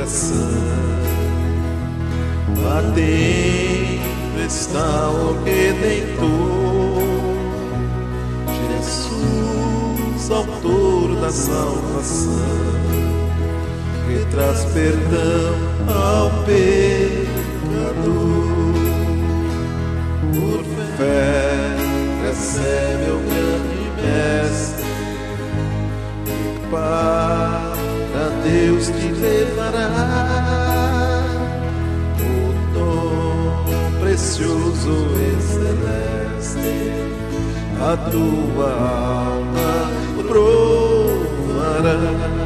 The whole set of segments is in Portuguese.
coração. Atento está o Redentor, Jesus, autor da salvação, que traz perdão ao pecador. Por fé recebe o grande Mestre, e para Deus te levará o dom precioso e celeste. A tua alma provará.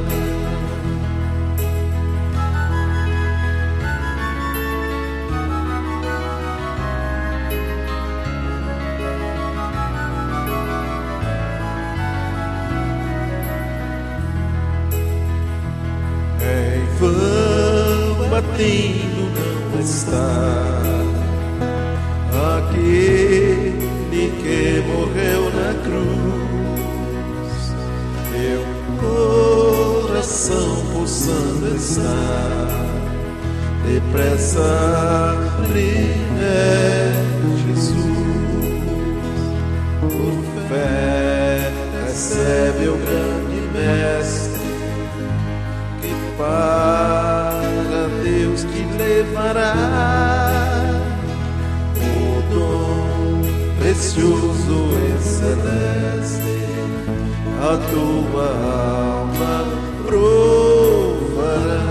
Em vão batendo não está aquele que morreu na cruz. Meu coração pulsando está, depressa é Jesus. Por fé recebe o grande Mestre, que para Deus te levará o dom precioso e celeste. A tua alma provará.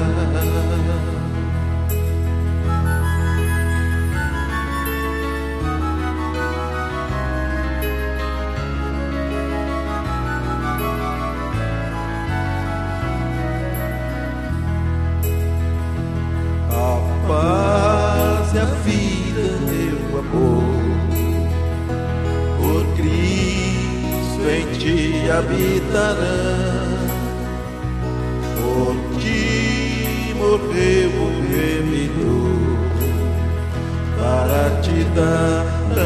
Paz e a vida, meu amor, por Cristo em ti habitarão. Por ti morreu o Remidor, para te dar a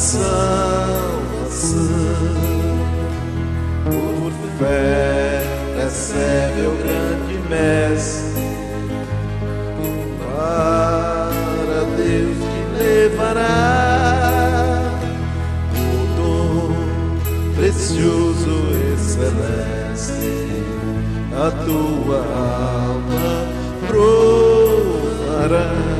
salvação. Por fé recebe o grande Mestre, para Deus te levará o dom precioso e celeste. A tua alma provará.